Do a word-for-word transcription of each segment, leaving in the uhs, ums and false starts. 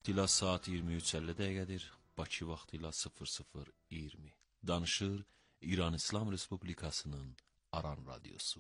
İla saat iyirmi üç əlli dəqiqədir, Bakı vaxtı ilə sıfır sıfır iyirmi. Danışır İran İslam Respublikasının Aran Radyosu.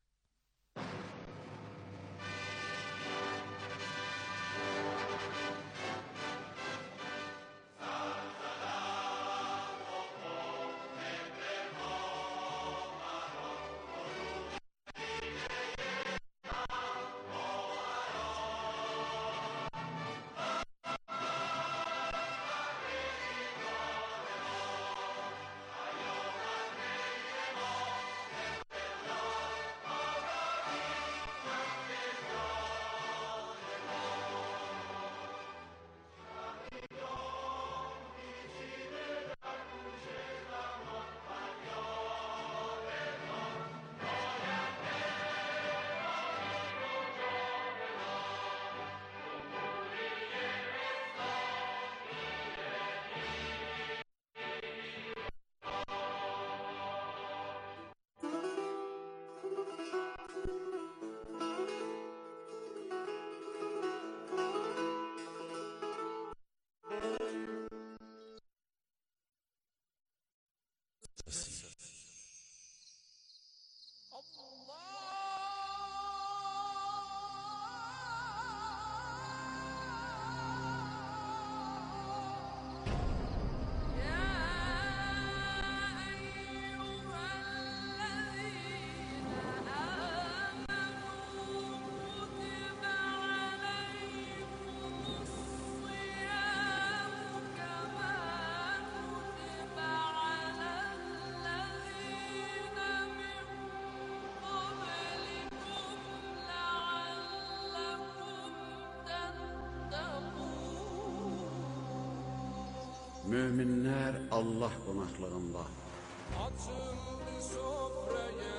Müminler Allah qonaqlığında. Açıldı sofraya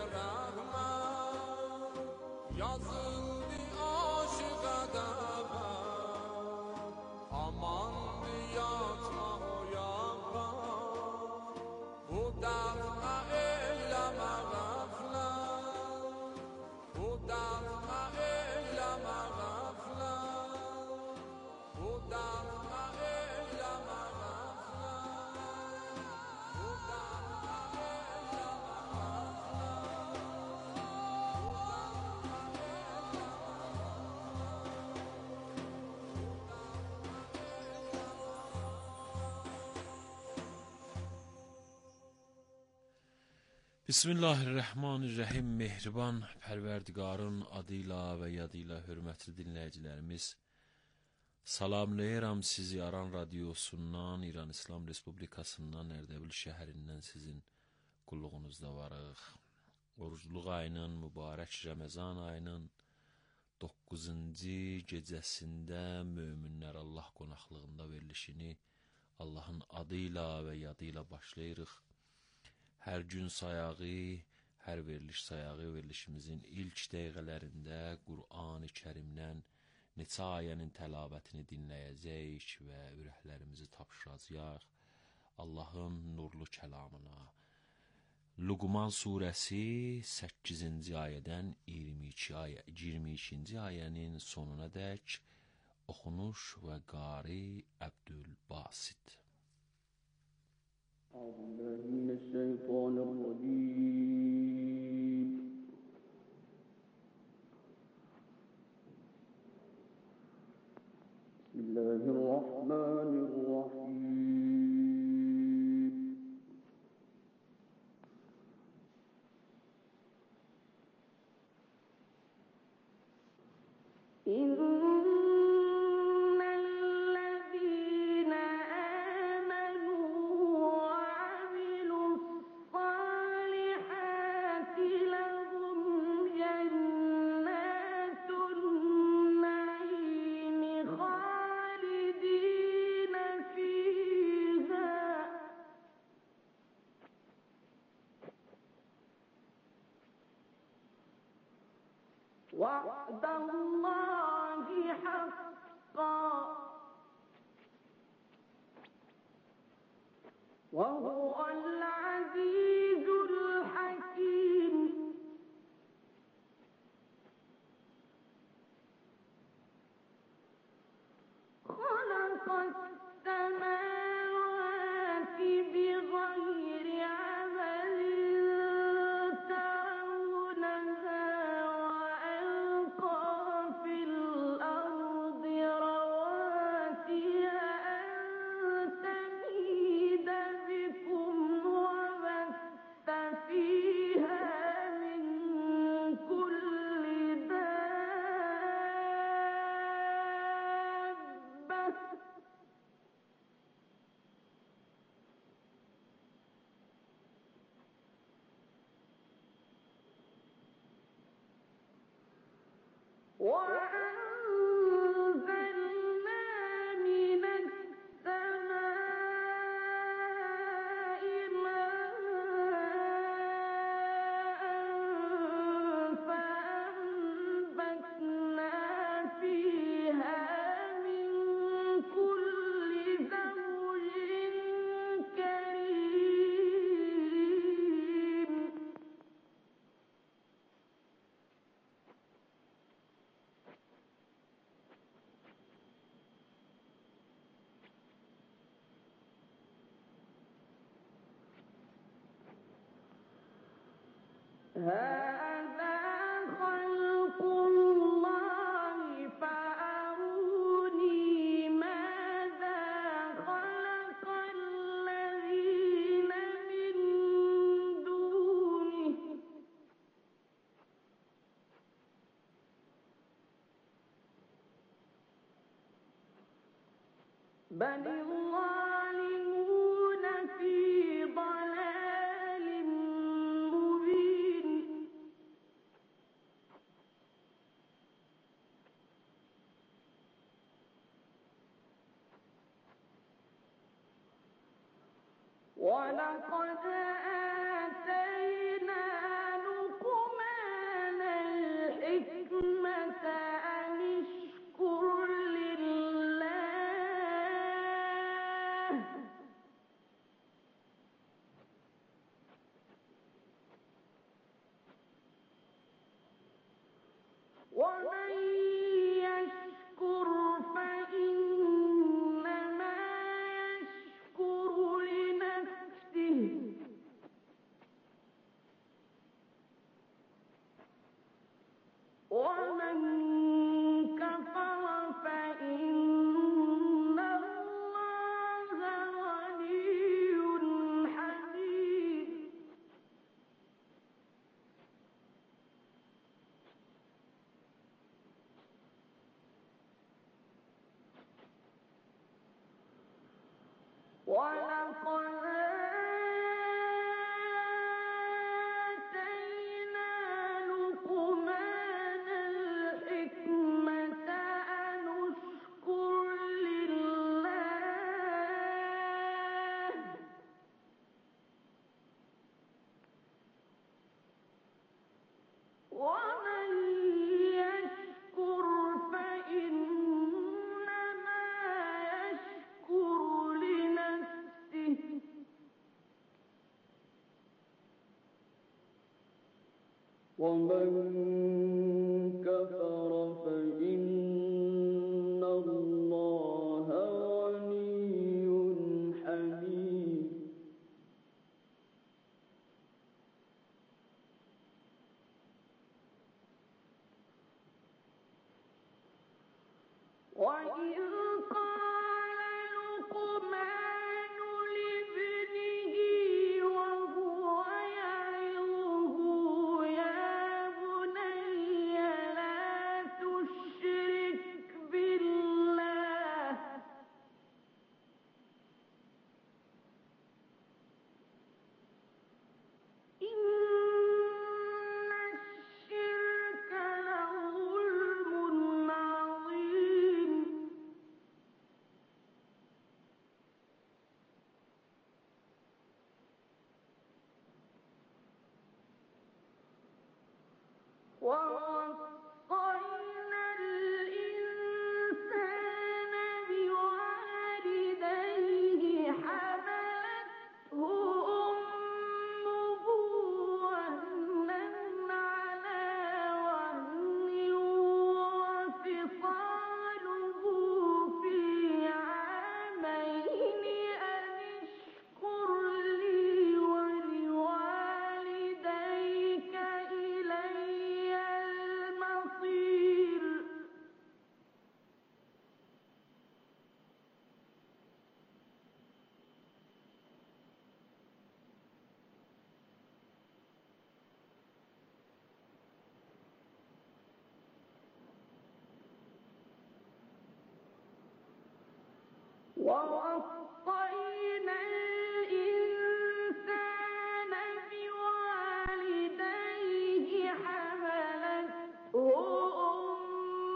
rahmat, yazıldı aşığa davat. Amandı yatma o yaprak, bu dağda eyleme gaflet, bu dağda eyleme gaflet, bu dağda eyleme gaflet. Bismillahirrahmanirrahim. Mehriban Pərverdigarın adıyla və yadıyla hörmətli dinləyicilərimiz, salamlayıram sizi Aran Radyosundan, İran İslam Respublikasından, Ərdəbil şəhərindən sizin qulluğunuzda varıq. Orucluq ayının, mübarək Ramazan ayının doqquzuncu gecəsində möminlər Allah qonaqlığında verilişini Allahın adıyla və yadıyla başlayırıq. Hər gün sayağı, hər veriliş sayağı verilişimizin ilk dəqiqələrində Qur'an-ı Kərimdən neçə ayənin təlavətini dinləyəcəyik və ürəklərimizi tapşıracaq Allahın nurlu kəlamına. Luqman surəsi səkkizinci ayədən iyirmi iki ayə, iyirmi ikinci ayənin sonuna dək oxunuş və qari Əbdülbasit. أعوذ بالله من الشيطان الرجيم بسم الله الرحمن الرحيم إن وعد الله حقا وهو العزيز الحكيم خلق وأنزلنا من السماء ماء فأنبتنا فيها من كل زوج كريم هذا خلق الله فأروني ماذا خلق الذين من دونه بل الظالمون في ضلال مبين ولقد آتينا لقمان الحكمة أن اشكر لله ومن يشكر فإنما يشكر لنفسه ومن كفر فإن الله غني حميد ولقد آتينا لقمان الحكمة أن اشكر لله ومن يشكر فإنما يشكر لنفسه ومن كفر فإن الله غني حميد وإذ قال لقمان لابنه وهو يعظه يا بني لا تشرك بالله إن الشرك لظلم عظيم ووصينا الإنسان بوالديه حملته أمه وهنا على وهن وفصاله في عامين أن اشكر لي ولوالديك إلي المصير ووصينا الإنسان بوالديه حملته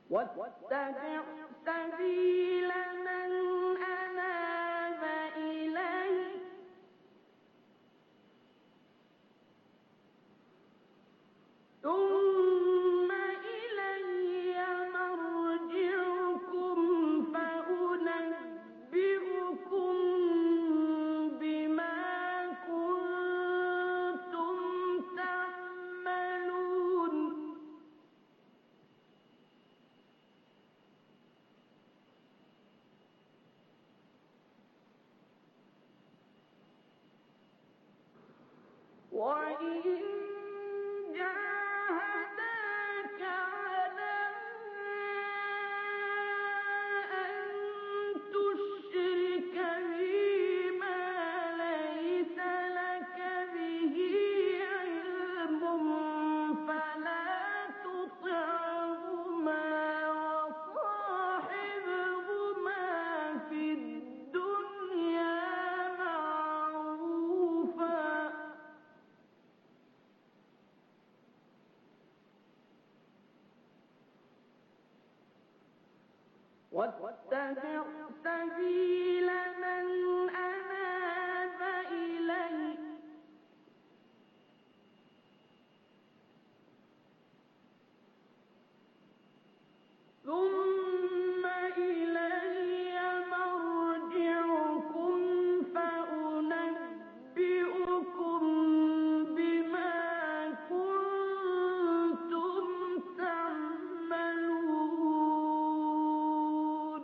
واتبع سبيل من أناب إليه ثم إلي مرجعكم فأنبئكم بما كنتم تعملون وإن جاهداك على أن تشرك بي ما ليس لك به علم فلا تطعهما وصاحبهما في الدنيا معروفا واتبع سبيل من أناب إلي ثم إلي مرجعكم فأنبئكم بما كنتم تعملون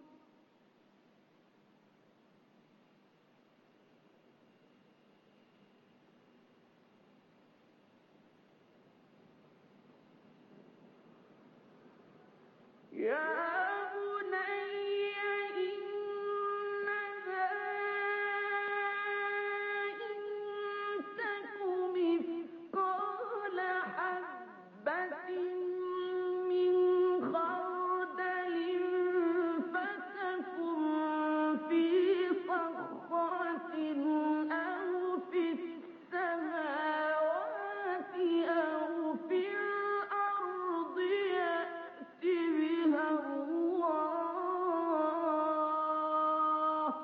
يا بني إنها إن تك مثقال حبة من خردل فتكن في صخرة أو في السماوات أو في الأرض يأت بها الله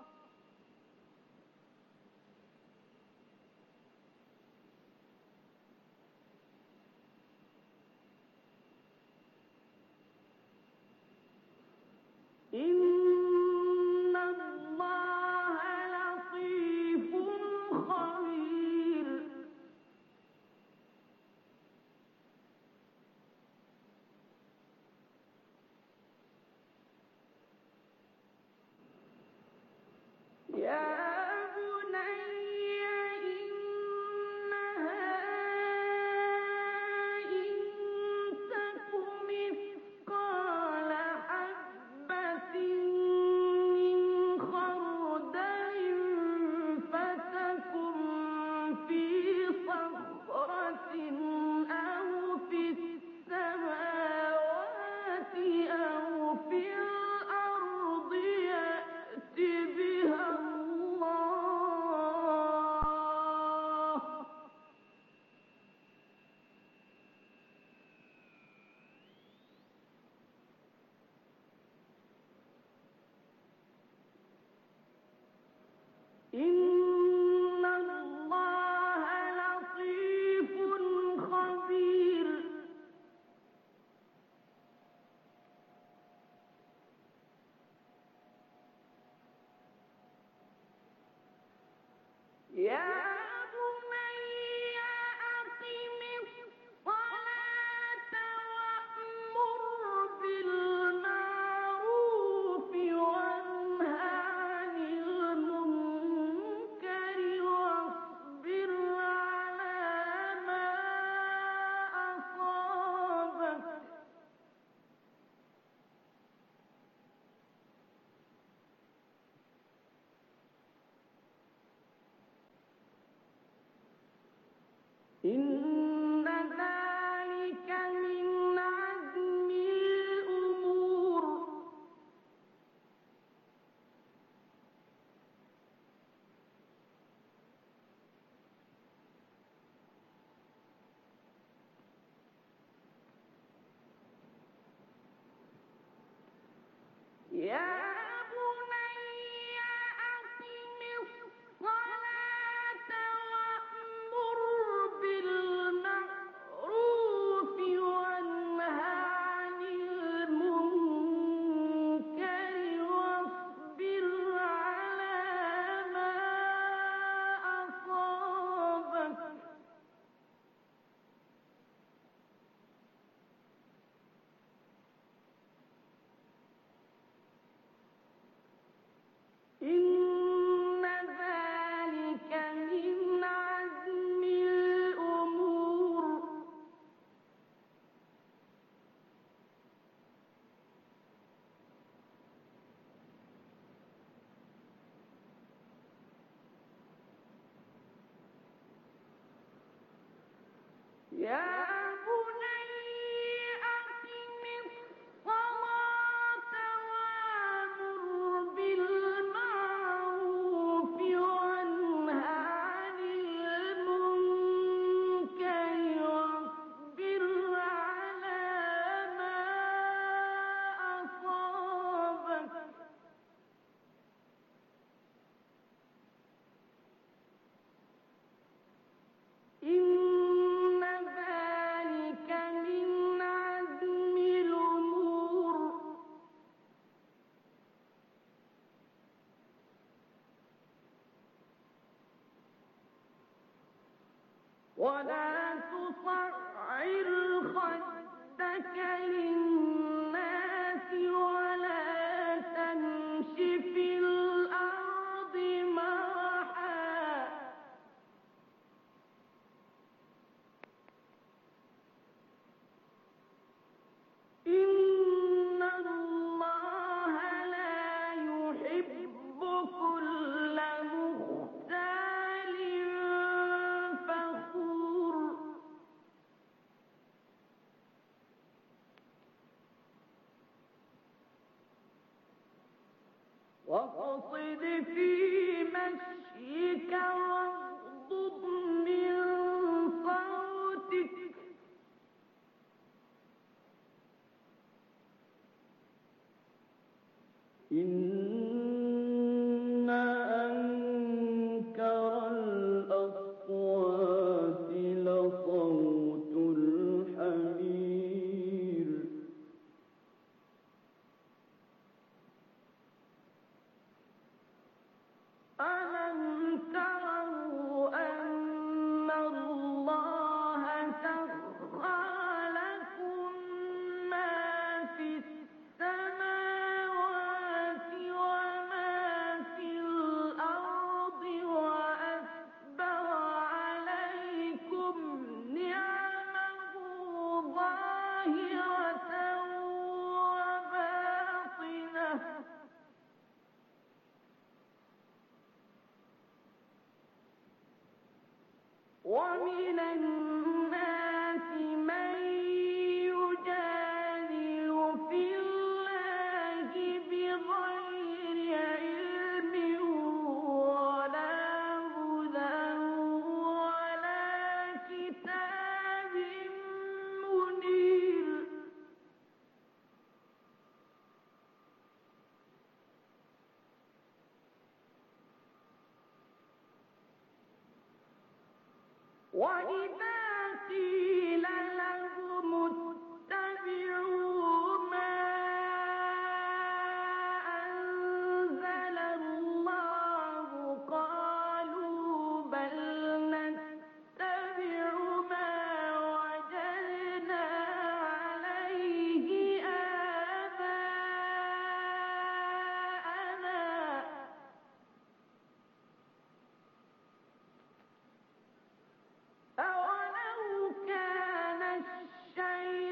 إن الله لطيف خبير يا بني إنها إن تك مثقال حبة من خردل فتكن في صخرة أو في السماوات أو في الأرض يأت بها الله إن الله لطيف خبير يا بني أقم الصلاة وأمر بالمعروف وانه عن المنكر واصبر على ما أصابك إن ذلك من عزم الأمور يا بني أقم الصلاة وأمر بالمعروف وانه عن المنكر واصبر على ما أصابك إن ذلك من عزم الأمور يا بني أقم الصلاة وأمر بالمعروف وانه عن المنكر واصبر على ما أصابك إن ذلك من عزم الأمور ولا تصعر خدك للناس ولا تمش في الأرض مرحا إن الله لا يحب كل مختال فخور واقصد في مشيك واغضض من صوتك إن أنكر الأصوات لصوت الحمير ألم تروا أن الله سخر لكم ما في السماوات وما في الأرض وأسبغ عليكم نعمه ظاهرة وباطنة ومن الناس من يجادل في الله بغير علم ولا هدى ولا كتاب منير وإذا قيل لهم اتبعوا ما أنزل الله قالوا بل نتبع ما وجدنا عليه آباءنا أولو كان الشيء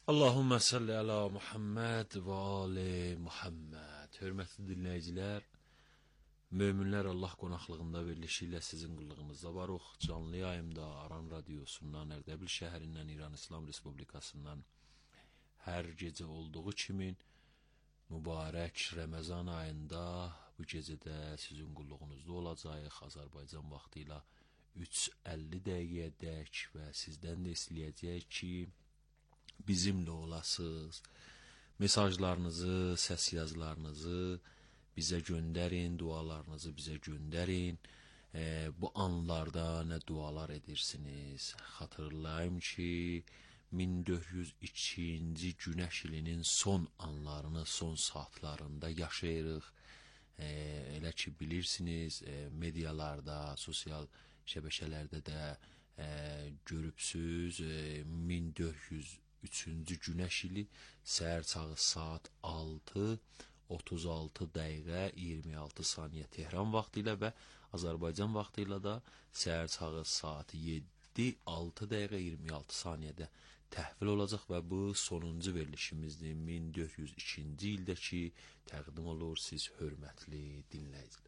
Allahümme salli ala Muhammed və ali Muhammed. Hörmətli dinləyicilər, möminlər Allah qonaqlığında verilişi ilə sizin qulluğunuzda varıq. Canlı yayımda Aran Radiosundan, Ərdəbil şəhərindən, İran İslam Respublikasından hər gecə olduğu kimi mübarək Ramazan ayında bu gecədə sizin qulluğunuzda olacağıq. Azərbaycan vaxtı ilə üç əlli dəqiqədək və sizdən də istəyəcəyik ki, bizimlə olasınız. Mesajlarınızı, səs yazılarınızı bizə göndərin, dualarınızı bizə göndərin. E, bu anlarda nə dualar edirsiniz? Xatırlayım ki, min dörd yüz ikinci günəş ilinin son anlarını, son saatlarında yaşayırıq. E, elə ki bilirsiniz, e, medialarda, sosial şəbəkələrdə də e, görübsüz, e, min dörd yüz üçüncü günəş ili səhər çağı saat altı otuz altı dəqiqə iyirmi altı saniyə Tehran vaxtı ilə və Azərbaycan vaxtı ilə də səhər çağı saat yeddi altı dəqiqə iyirmi altı saniyədə təhvil olacaq və bu sonuncu verilişimizdir. min dörd yüz ikinci ildəki təqdim olur siz hörmətli dinləyicilər.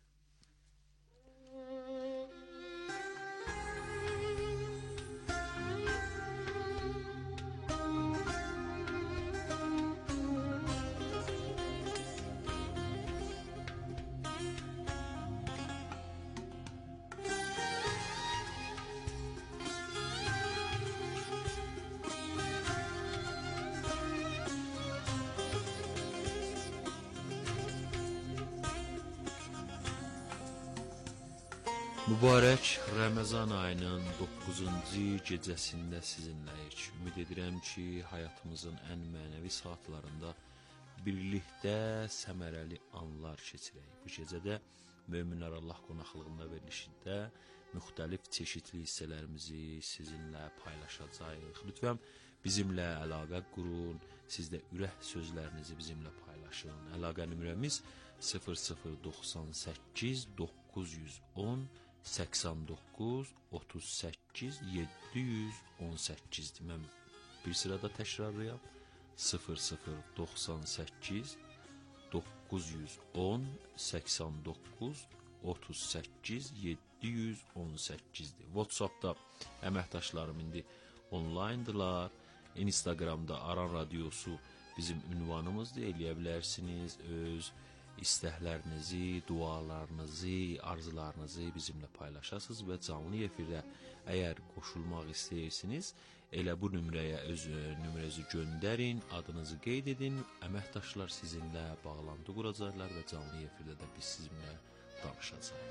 Mübarək Ramazan ayının doqquzuncu gecəsində sizinləyik. Ümid edirəm ki, həyatımızın ən mənəvi saatlarında birlikdə səmərəli anlar keçirək. Bu gecədə Möminlər Allah qonaqlığında verilişində müxtəlif çeşidli hissələrimizi sizinlə paylaşacağıq. Lütfən bizimlə əlaqə qurun, siz də ürək sözlərinizi bizimlə paylaşın. Əlaqə nömrəmiz sıfır sıfır doxsan səkkiz doqquz yüz on səksən doqquz otuz səkkiz yeddi yüz on səkkizdir. Mən bir sırada təkrarlayam. sıfır sıfır doxsan səkkiz doqquz yüz on səksən doqquz otuz səkkiz yeddi yüz on səkkizdir. WhatsAppda əməkdaşlarım indi onlayndılar. Instagramda Aran Radiosu bizim ünvanımızdır. Eləyə bilərsiniz. Öz istəklərinizi, dualarınızı, arzularınızı bizimlə paylaşasınız və canlı efirdə əgər qoşulmaq istəyirsiniz, elə bu nömrəyə öz nömrənizi göndərin, adınızı qeyd edin, əməkdaşlar sizinlə bağlantı quracaqlar və canlı efirdə də biz sizinlə danışacağıq.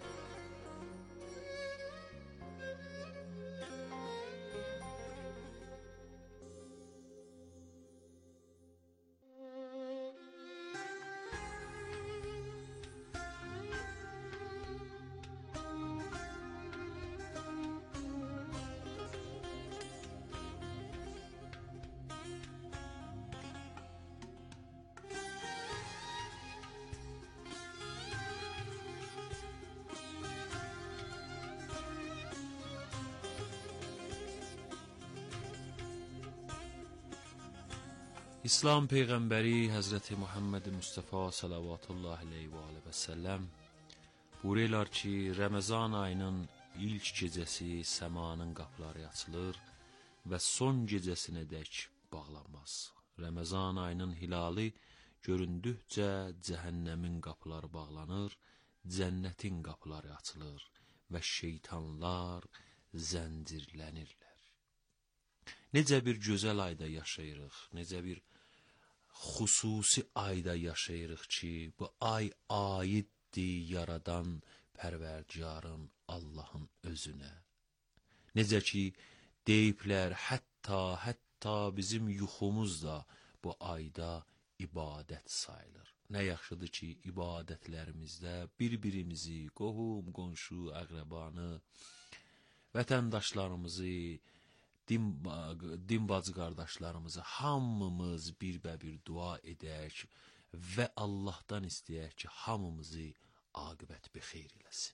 İslam Peyğəmbəri Həzrəti Muhammed Mustafa sallallahu aleyhi və səlləm buyururlar ki, Ramazan ayının ilk gecəsi səmanın qapıları açılır və son gecəsinədək bağlanmaz. Ramazan ayının hilali göründükcə cəhənnəmin qapıları bağlanır, cənnətin qapıları açılır və şeytanlar zəncirlənirlər. Necə bir gözəl ayda yaşayırıq, necə bir xüsusi ayda yaşayırıq ki, bu ay aiddir yaradan Pərverdigarın Allahın özünə. Necə ki, deyiblər, hətta, hətta bizim yuxumuz da bu ayda ibadət sayılır. Nə yaxşıdır ki, ibadətlərimizdə bir-birimizi, qohum, qonşu, əqrəbanı, vətəndaşlarımızı, din, din bacı qardaşlarımızı hamımız bir-bə-bir dua edək və Allahdan istəyək ki, hamımızı aqibət bi xeyr eləsin.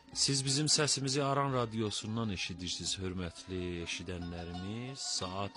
Siz bizim səsimizi Aran radiosundan eşidirsiniz, hörmətli eşidənlərimiz. Saat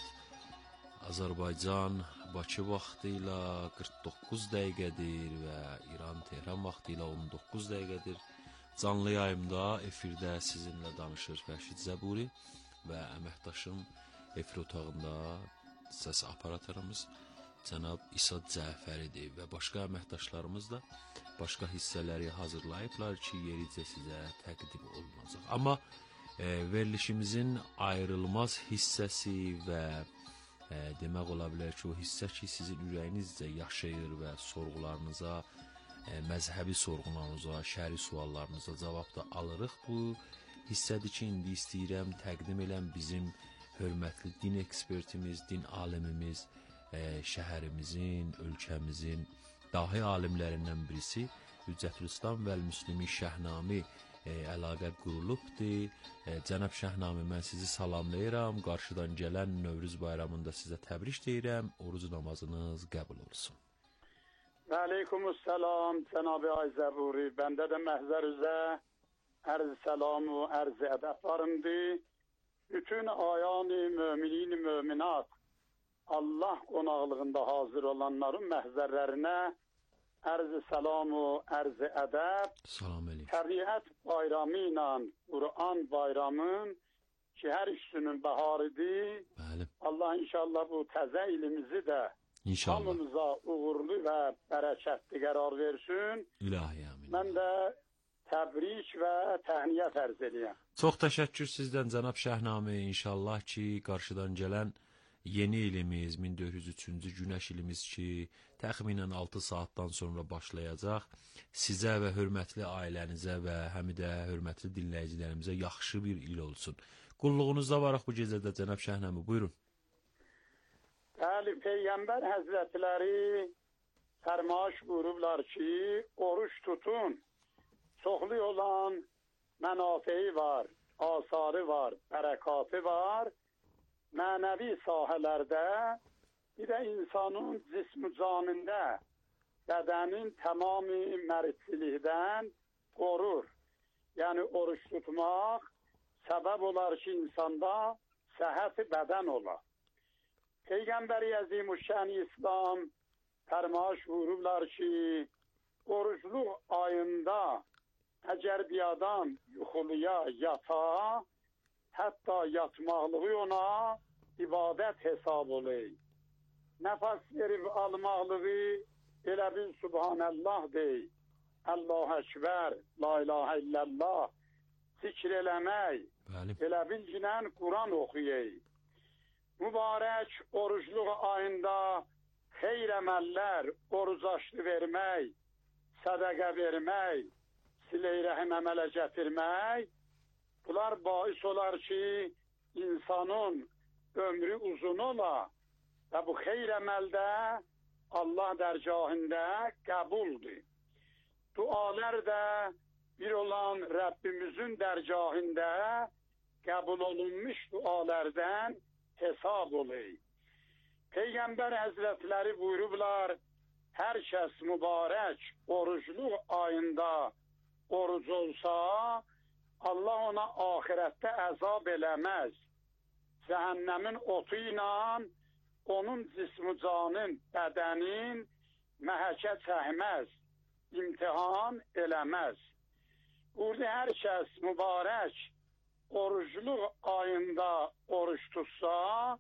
Azərbaycan Bakı vaxtı ilə qırx doqquz dəqiqədir və İran Tehran vaxtı ilə on doqquz dəqiqədir. Canlı yayımda efirdə sizinlə danışır Rəşid Zəburi və əməkdaşım efir otağında səs operatorumuz cənab İsa Cəfəridir və başqa əməkdaşlarımız da başqa hissələri hazırlayıblar ki, yericə sizə təqdim olunacaq. Amma e, verilişimizin ayrılmaz hissəsi və e, demək ola bilər ki, o hissə ki, sizin ürəyinizcə yaşayır və sorğularınıza, e, məzhəbi sorğularınıza, şəri suallarınıza cavab da alırıq. Bu hissədir ki, indi istəyirəm təqdim eləm bizim hörmətli din ekspertimiz, din alimimiz, e, şəhərimizin, ölkəmizin dahi alimlərindən birisi Hüccətülislam vəl-Müslümin Şəhnami e, əlaqə qurulubdur. E, Cənab Şəhnami, mən sizi salamlayıram. Qarşıdan gələn Növrüz bayramında sizə təbrik deyirəm. Oruc namazınız qəbul olsun. Və aleykumussalam Cənab-ı Ayzəburi. Bəndə də məhzər üzə ərz səlam və ərz ədəb varımdır. Bütün ayani müminin müminat Allah qonaqlığında hazır olanların məhzərlərinə ərz səlam və ərz ədəb. Salam əleykum. Təbiət bayramı ilə Quran bayramın ki, hər üçünün bəharıdır. Bəli. Allah inşallah bu təzə ilimizi də İnşallah. hamımıza uğurlu və bərəkətli qərar versin. İlahi amin. Mən də təbrik və təhniyət ərz eləyəm. Çox təşəkkür sizdən cənab Şəhnami. İnşallah ki, qarşıdan gələn yeni ilimiz, min dörd yüz üçüncü günəş ilimiz ki, təxminən altı saatdan sonra başlayacaq. Sizə və hörmətli ailənizə və həm də hörmətli dinləyicilərimizə yaxşı bir il olsun. Qulluğunuzda varıq bu gecədə cənab Şəhnami, buyurun. Bəli, Peyğəmbər Həzrətləri fərmaş buyurublar ki, oruç tutun. Çoxlu olan mənafeyi var, asarı var, bərəkatı var. Mənəvi sahələrdə, bir də insanın cism-i canində, bədənin tamamı məridçilikdən qorur. Yəni, oruç tutmaq səbəb olar ki, insanda səhhət-i bədən olar. Peyğəmbər-i Əzimüşşən İslam fərmaş buyurublar ki, orucluq ayında əgər bir adam yuxuluya yata, hətta yatmaqlığı ona ibadət hesab olur. Nəfəs verib almaqlığı elə bil Subhanəllah dey. Allah Əkbər, La ilahə illallah zikr eləmək. Bəli. Elə bil ginən Quran oxuyay. Mübarək orucluq ayında xeyr əməllər, oruc açlı vermək, sədəqə vermək, silə-i rəhim əmələ gətirmək, bunlar bais olar ki, insanın ömrü uzun ola və bu xeyr əməldə Allah dərgahında qəbuldur. Dualar da bir olan Rəbbimizin dərgahında qəbul olunmuş dualardan hesab olur. Peyğəmbər Həzrətləri buyurublar, hər kəs mübarək orucluq ayında oruc olsa, Allah ona ahirətdə əzab eləməz. Cəhənnəmin otu ilə onun cismi canın, bədənin məhəkə çəkməz, imtihan eləməz. Burada hər kəs mübarək orucluq ayında oruç tutsa,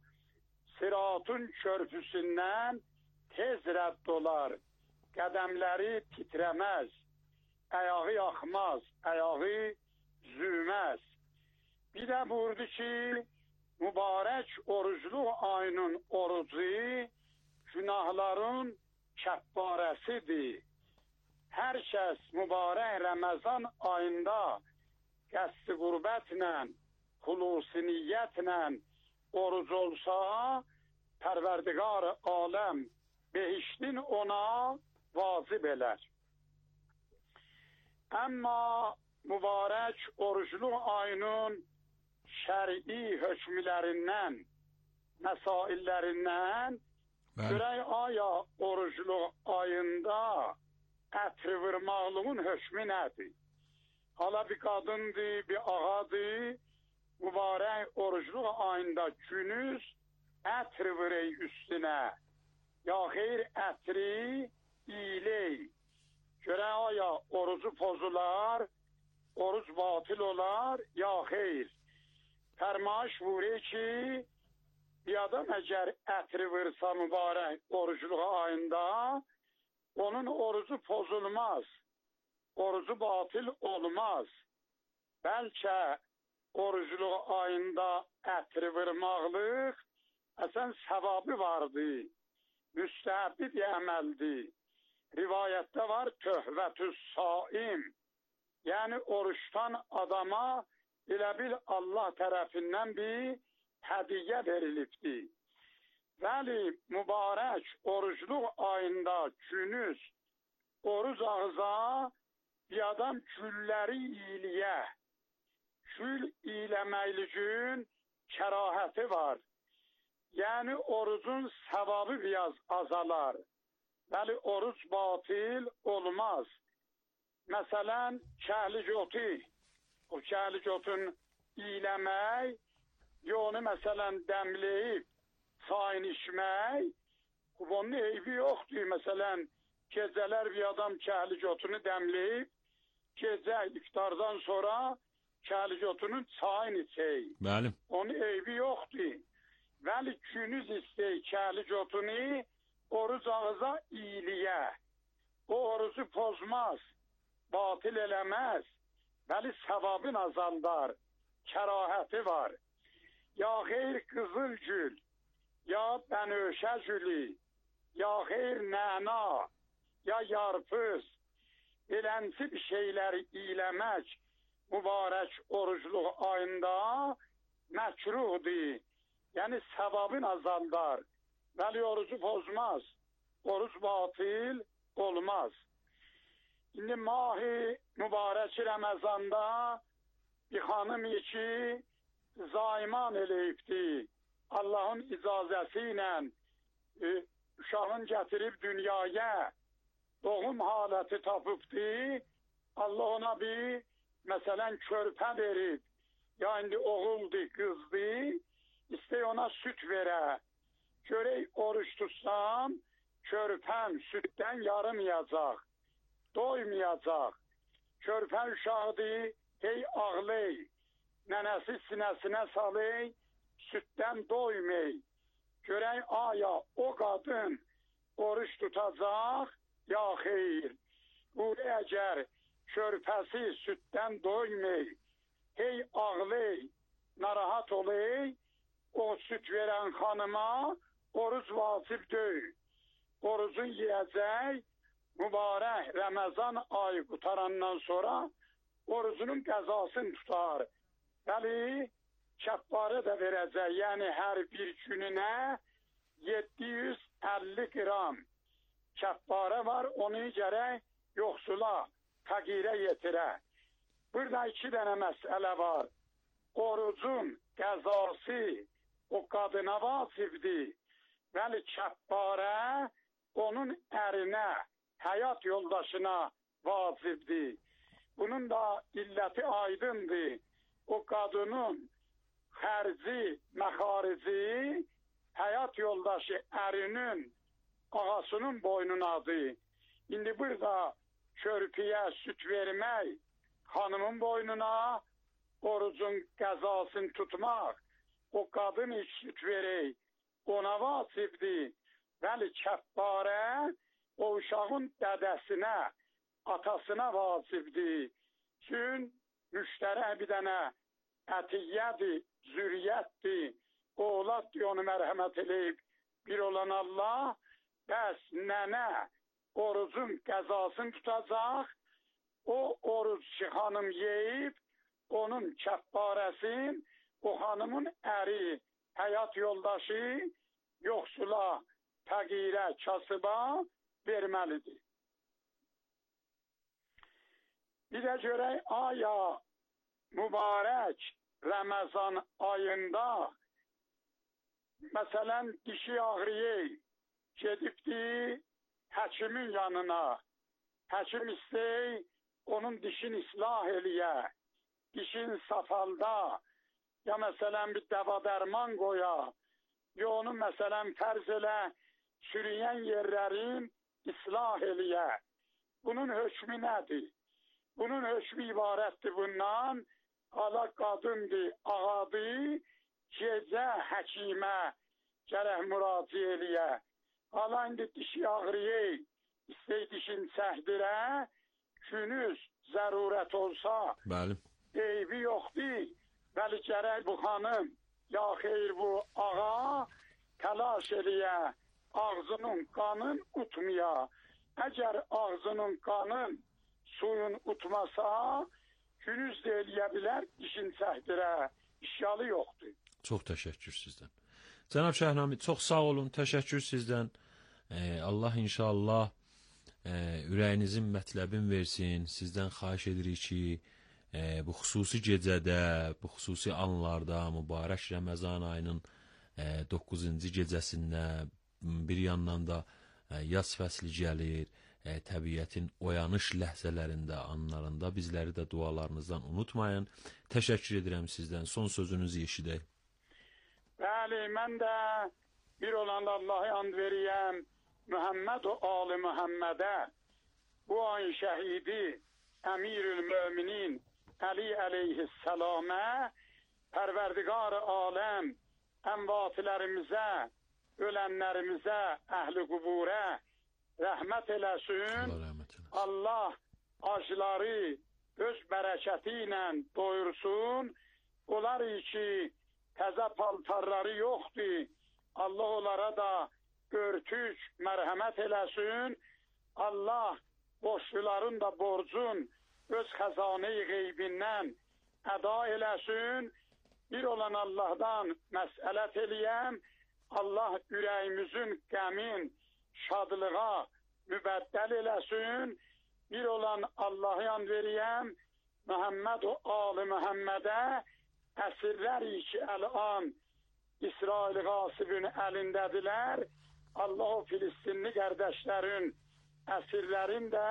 Siratın körpüsündən tez rədd olar, qədəmləri titrəməz, ayağı yaxmaz, ayağı züməz. Bir də buyurdu ki, mübarək orucluq ayının orucu günahların kəffarəsidir. Hər kəs mübarək Ramazan ayında qəsd-i qürbətlə, xulusi niyyətlə oruc olsa, Pərverdigar aləm behiştin ona vacib elər. Amma mübarək orucluq ayının şəri hökmlərindən, məsaillərindən görək aya orucluq ayında ətri vurmaqlığın hökmü nədir? Ala bir qadındır, bir ağadır. Mübarək orucluq ayında günüz ətr vırey üstünə. Ya xeyr ətri iyiley. Görən aya orucu pozular, oruc batil olar, ya xeyr. Fərmaş vurur ki, bir adam əgər ətri vırsa mübarək orucluq ayında, onun orucu pozulmaz, orucu batil olmaz. Bəlkə orucluq ayında ətri vırmaqlıq, əsən səvabı vardır, müstəhəbbi bir əməldir. Rivayətdə var, töhvətüs saim, yəni oruçdan adama elə bil Allah tərəfindən bir hədiyyə verilibdir. Vəli mübarək orucluq ayında günüz oruc ağıza bir adam gülləri iyiliyə, gül iyləməkli gün kərahəti var. Yəni orucun səvabı biraz azalar. Bəli, oruc batil olmaz. Məsələn, kəhlik otu, o kəhlik otun iyləmək, onu məsələn dəmləyib, çayını içmək, bunun eybi yoxdur. Məsələn, gecələr bir adam kəhlik otunu dəmləyib, gecə iftardan sonra kəhlik otunun çayını içək. Bəli. Onun eybi yoxdur. Vəli günüz istəyik kəhlik otunu, oruc ağıza iyiliyə. O orucu pozmaz, batil eləməz, bəli səvabın azaldar, kərahəti var. Ya xeyr qızıl gül, ya bənövşə gülü, ya xeyr nəna, ya yarpız, belənsi bir şeyləri iyləmək mübarək orucluq ayında məkruhdur. Yəni səvabın azaldar. Bəli, orucu pozmaz, oruc batil olmaz. İndi mahi mübarək Ramazanda bir xanım ki zayman eləyibdi. Allahın icazəsi ilə e, uşağın gətirib dünyaya doğum haləti tapıbdı. Allah ona bir məsələn körpə verib. Ya indi oğuldu, qızdı. İstəy ona süt verə. Görək oruç tutsam, körpəm sütdən yarımayacaq, doymayacaq. Körpən uşaqdır, hey ağlay, nənəsi sinəsinə salay, sütdən doymay. Görək aya o qadın oruç tutacaq, ya xeyr. Bu əgər körpəsi sütdən doymay, hey ağlay, narahat olay, o süt verən xanıma oruc vacib deyil. Orucun yiyəcək, mübarək Ramazan ayı qutarandan sonra orucunun qəzasını tutar. Bəli, kəffarə də verəcək, yəni hər bir gününə yeddi yüz əlli qram kəffarə var, onu gərək yoxsula, fəqirə yetirə. Burada iki dənə məsələ var. Orucun qəzası o qadına vacibdir. Bəli, kəffarə onun ərinə, həyat yoldaşına vacibdir. Bunun da illəti aydındır. O qadının xərci, məxarici, həyat yoldaşı ərinin, ağasının boynunadır. İndi burada körpüyə süt vermək, xanımın boynuna, orucun qəzasını tutmaq, o qadın hiç süt verək, ona vacibdir. Bəli, kəffarə o uşağın dədəsinə, atasına vacibdir. Çün müştərək bir dənə ətiyyədir, zürriyyətdir, oğladdır, onu mərhəmət eləyib bir olan Allah. Bəs nənə orucun qəzasını tutacaq, o oruççu xanım yeyib, onun kəffarəsin o xanımın əri, həyat yoldaşı, yoxsula, fəqirə, kasıba verməlidir. Bir də görək, aya mübarək Ramazan ayında məsələn dişi ağrıyır, gedibdi həkimin yanına. Həkim istəy onun dişini ıslah eləyə, dişin safalda, ya məsələn bir dəva dərman qoya, ya onu məsələn fərz elə çürüyən yerlərin ıslah eləyə. Bunun hökmü nədir? Bunun hökmü ibarətdir bundan, ala qadındır, ağadır, gecə həkimə gərək müraciə eləyə. Ala indi dişi ağrıyır, istəy dişin çəkdirə, günüz zərurət olsa, Bəli. eybi yoxdur, bəli gərək bu xanım, ya xeyr bu ağa, təlaş eləyə, ağzının qanın utmaya. Əgər ağzının qanın suyun utmasa, günüz də eləyə bilər, dişin çəkdirə, işyalı yoxdur. Çox təşəkkür sizdən. Cənab Şəhnami, çox sağ olun, təşəkkür sizdən. Ee, Allah inşallah e, ürəyinizin mətləbin versin. Sizdən xahiş edirik ki, e, bu xüsusi gecədə, bu xüsusi anlarda, mübarək Ramazan ayının e, doqquzuncu gecəsində, bir yandan da e, yaz fəsli gəlir, e, təbiətin oyanış ləhzələrində, anlarında bizləri də dualarınızdan unutmayın. Təşəkkür edirəm sizdən. Son sözünüzü eşidək. Bəli, mən də bir olan Allah'a and veriyəm, Muhammed o Ali Muhammedə, bu an şəhidi, Əmirül Müminin, Əli əleyhissalamə, Pərverdigar aləm, əmvatilərimizə, ölənlərimizə, əhli quburə rəhmət eləsin. Allah acıları öz bərəkəti ilə doyursun. Onlar ki, təzə paltarları yoxdur. Allah onlara da örtük, mərhəmət eləsin. Allah borçluların da borcun öz xəzane-i qeybindən əda eləsin. Bir olan Allah'dan məsələt eləyəm. Allah ürəyimizin qəmin, şadlığa mübəddəl eləsin. Bir olan Allah'a yan veriyəm. Muhammed o Ali Muhammedə əsirlər ki, əl-an İsrail qasibin əlindədirlər. Allah o Filistinli qardaşların əsirlərin də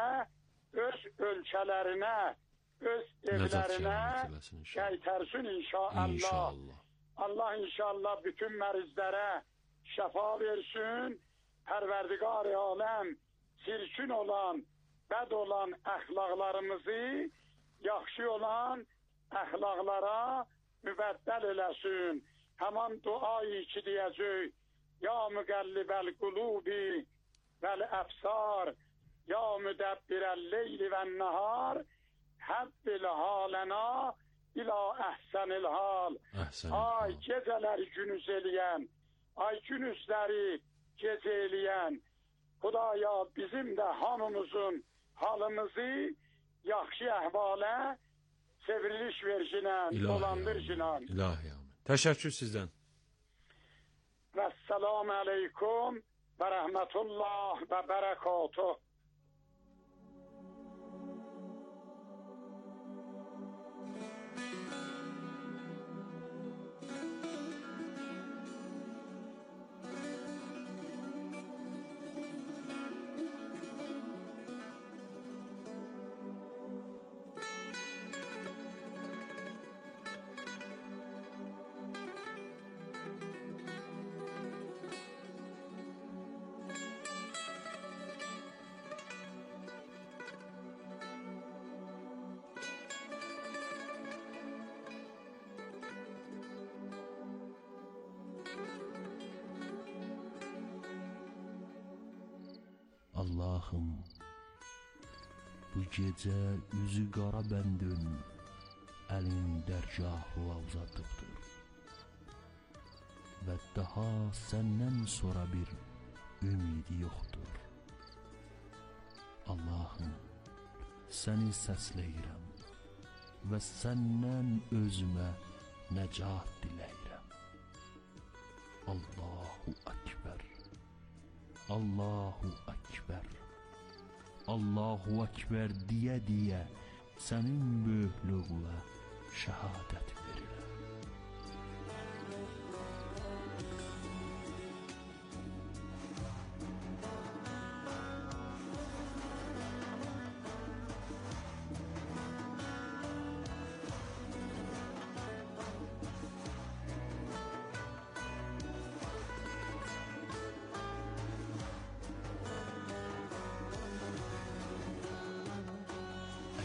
öz ölkələrinə, öz evlərinə qaytarsın inşallah. İnşallah. Allah inşallah bütün mərizlərə şəfa versin. Pərverdigar-ı aləm çirkin olan, bəd olan əxlaqlarımızı yaxşı olan əxlaqlara mübəddəl eləsin. Həman duayı ki deyəcək, ya müqəllibəl qulubi vəl əfsar, ya müdəbbirəl leyli vən nəhar, həbbil halənə ilə əhsənil hal. Ay gecələri günüz eləyən, ay günüzləri gecə eləyən, Xudaya bizim də hamımızın halımızı yaxşı əhvalə çevriliş versinən, dolandırsinən. İlahi amin. Təşəkkür sizdən. Vəssalamu aleykum və rəhmətullah və bərəkatuh. Allah'ım, bu gecə üzü qara bəndin, əlin dərgahına uzatıbdır və daha səndən sonra bir ümidi yoxdur. Allah'ım, səni səsləyirəm və səndən özümə nəcat diləyirəm. Allahu Ekber. Allahu Ekber. Allahu Ekber deyə deyə sənin böyüklüğünə şəhadət verirəm.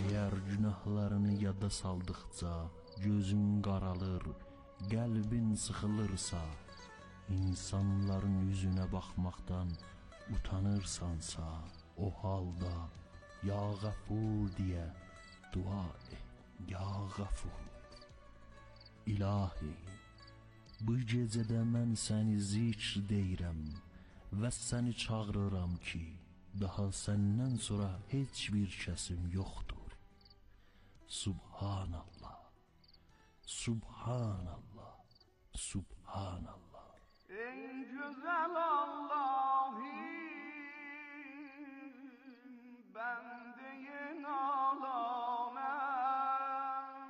Eğer günahlarını yada saldıkça gözün qaralır, qəlbin sıxılırsa, insanların yüzüne bakmaktan utanırsansa, o halda ya Gafur diye dua et. Ya Gafur, İlahi, bu gecədə mən səni zikr deyirəm və səni çağırıram ki, daha səndən sonra heç bir kəsim yoxdur. Subhanallah, Subhanallah, Subhanallah. Ey güzel Allah'ım, bendeyin ağlamam,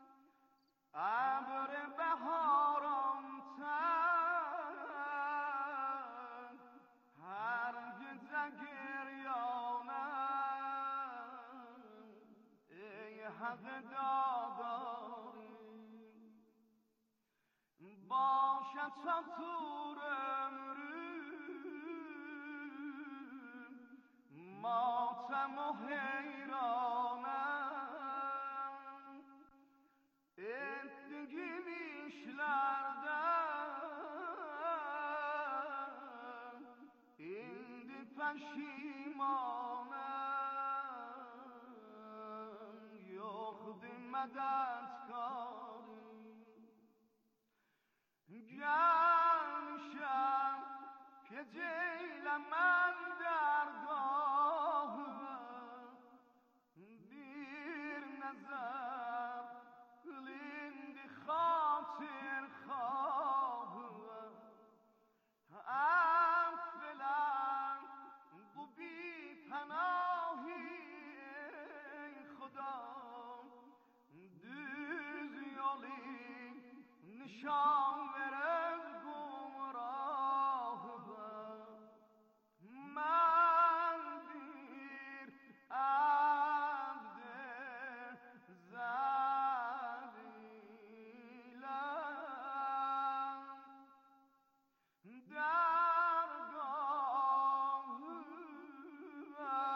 abr beharam ten, her gece giryanam, ey hak dadarım. Başa çatır ömrüm, matem o heyranım, ettiğim işlerden indi peşimanım, yoktu medetkarım. Gelmişem geceyle mən dergahına, bir nəzər qılindi xatir xahına. Əfvelən bu bir pənahi ey Xudam, düz yolu nişan veren gumrahıma. Ben bir abd-i zalilem, dergahıma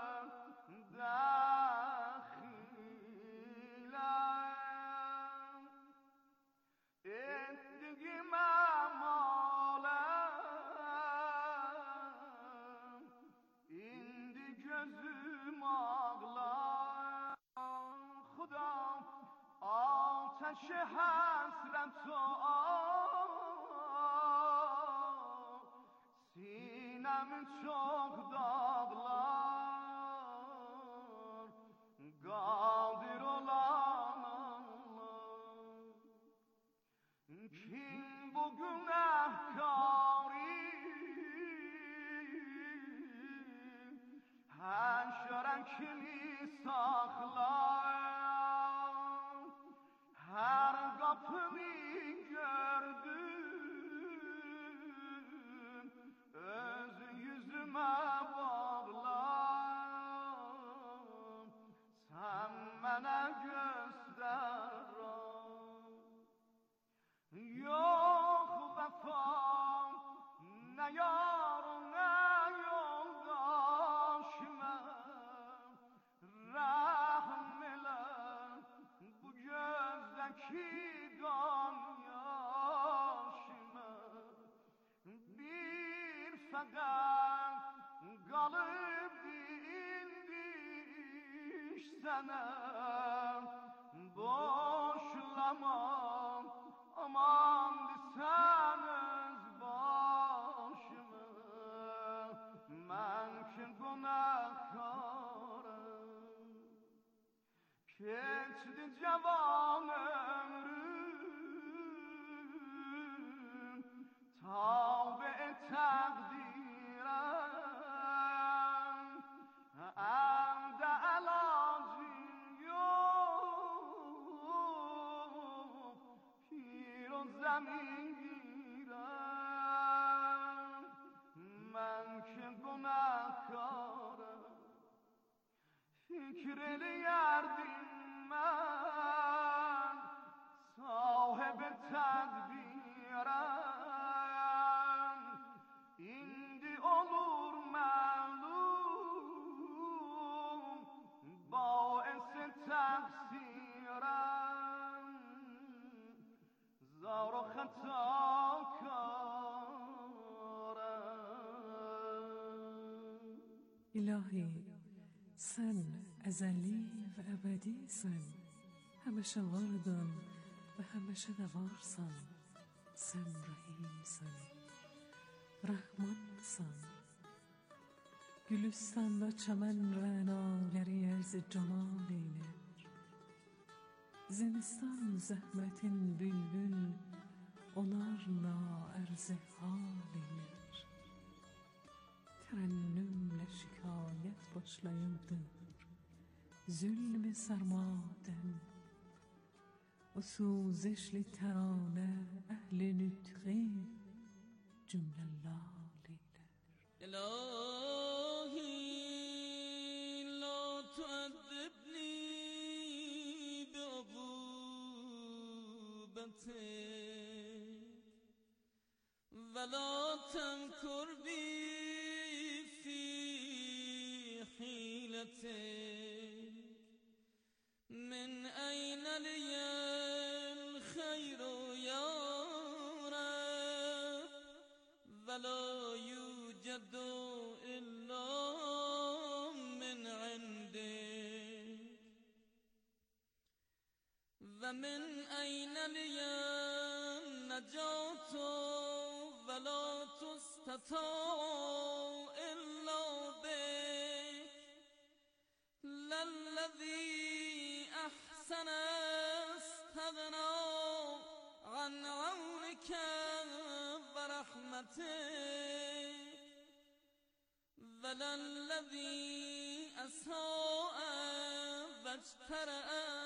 dakhilem. Ettiğim amalem, indi gözüm ağlar. Xudam, ateşi hasret o, sinemi çok dağlar. Qadir olan Allah, kim bu günahkari haşren kimi saklar, her kapımı gördüm, öz yüzüme bağlar, sen bana göster. Yok vefam ne yarın ne yoldaşıma, rahm ile bu gözdeki gan yaşıma. Bir fakat kalıp indiş sana, boşlamam aman deseniz başımı. Ben ki günahkarım, geçti cevan ömrüm, tavbe takdirem, elde elacım yok, pir o zemin girem. Ben ki günahkarım, fikir eliyerdim ben, sahibi tedbirem. İndi olur malum, baesi الهی sen ezeli ve ebedisin. Həmişə vardın və həmişə də varsan. Sən rəhimsən, rəhmansan. Gülüstanda çəmən rənaləri ərz camal eylər. Zimistan zəhmətin bülbül onarla ərz hal eylər. Tərənnümlə şikayət başlayırdır zulm سرمادن و سوزش ترانه اهل نطقه جمله لالیلر. الهی لا تعذبني بعقوبتك ولا تمكر بي في حيلتك. من أين لي الخير يا رب ولا يوجد إلا من عندك. ومن أين لي النجاة ولا تستطاع إلا بك. للذي أحسن استغنى عن عونك ورحمتك. وللذي أساء واجترأ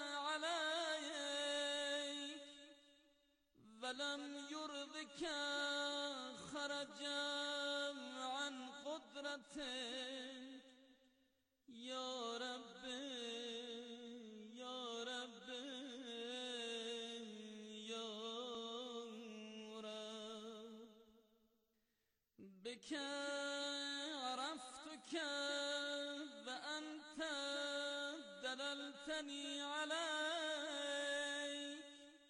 عليك ولم يرضك خرجا عن قدرتك. يا رب يا رب يا رب بك عرفتك وأنت دللتني عليك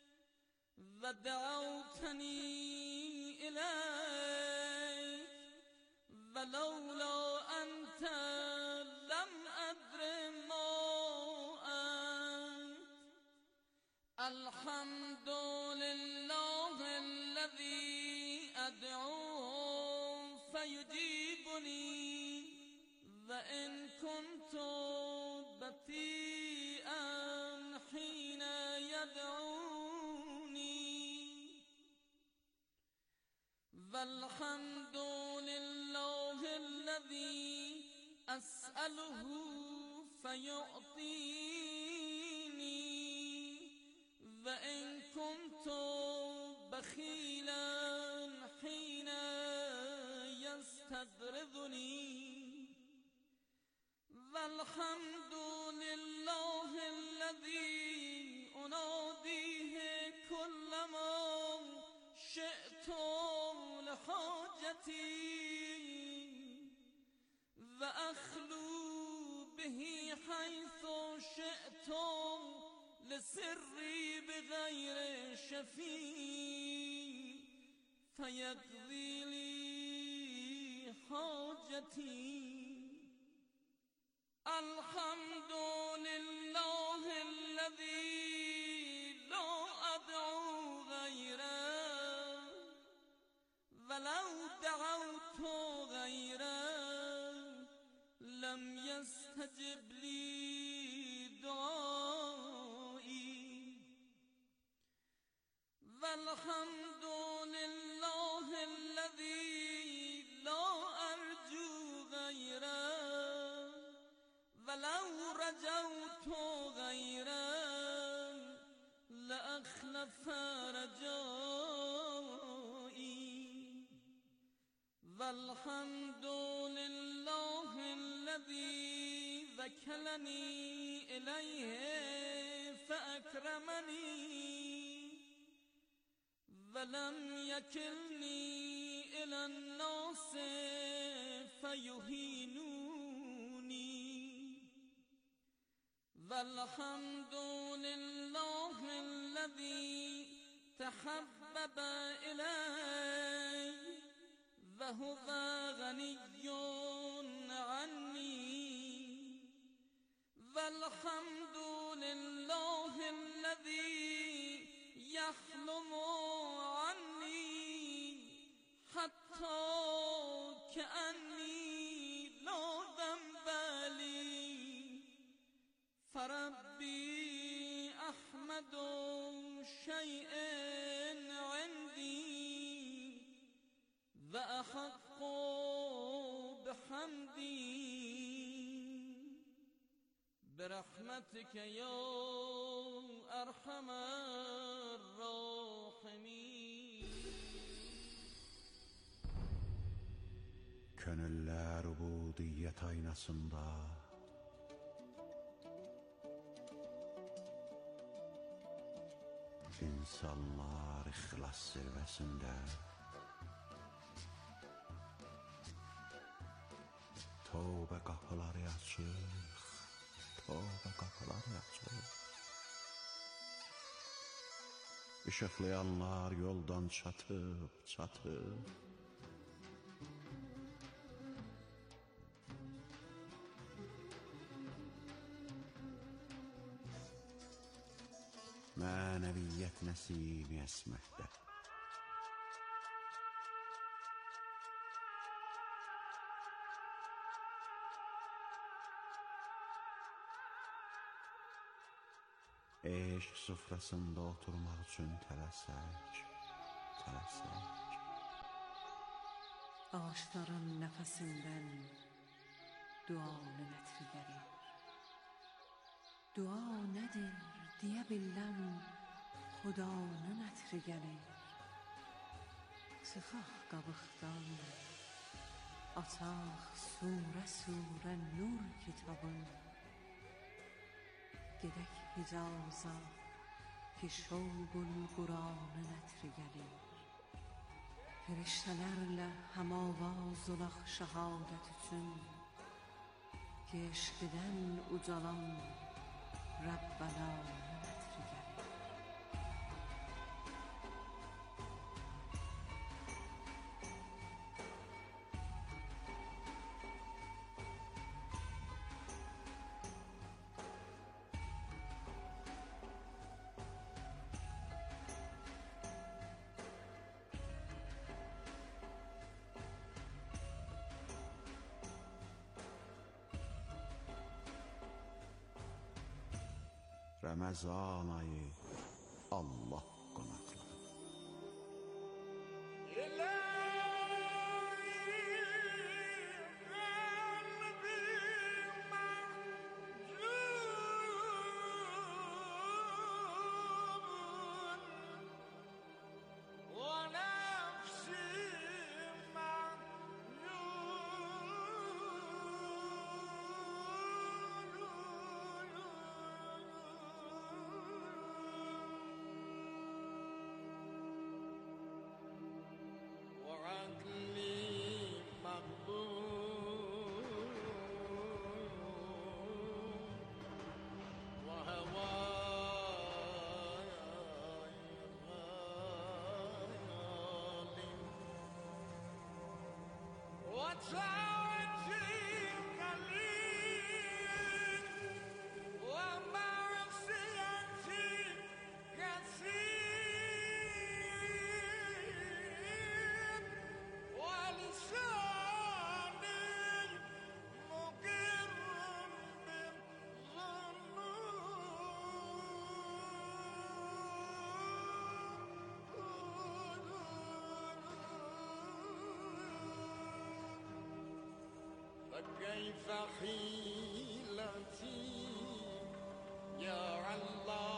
ودعوتني إليك. ولولا أنت لم أدر ما أنت. الحمد لله الذي أدعوه فيجيبني وإن كنت بطيئا حين يدعوني. والحمد لله الذي أسأله فيعطيني وإن كنت بخيلا حين يستدرذني. والحمد لله الذي أناديه كلما شئت لحاجتي وأخلو به حيث شئت لسري بغير شفيع فيقضي لي حاجتي. الحمد لله الذي لا أدعو غيره ولو دعوت غيره لم يستجب لي دعائي. والحمد لله الذي لا أرجو غيره ولو رجوت غيره لأخلف رجائي. والحمد لله الذي وكلني إليه فأكرمني ولم يكلني إلى الناس فيهينوني. والحمد لله الذي تحبب إلي وهو غني عني والحمد لله الذي يحلم عني حتى كأني لا ذنب لي فربي أحمد شيء عندي وأحق بحمدي برحمتك يا أرحم الراحمين. Könüller ubudiyet aynasında insanlar ihlas zirvesinde tövbe kapıları açık, tövbe kapıları açık. Işıklayanlar yoldan çatıp çatıp mənəviyyət nəsimi əsməkdə. Eşq sofrasında oturmaq üçün tələsək, tələsək. Ağaçların nəfəsindən duanın ətri gəlir. Dua nədir deyə biləm, Xudanın ətri gəlir. Çıxaq qabıqdan, açaq surə surə nur kitabın. Gedək Hicaza ki şovqul Quranın ətri gəlir. Firiştələrlə həmavaz olaq şəhadət üçün ki eşqdən ucalan Rabbənanın ətri gəlir. Ramazan ayı Allah qonaqları. فكيف حيلتي يا الله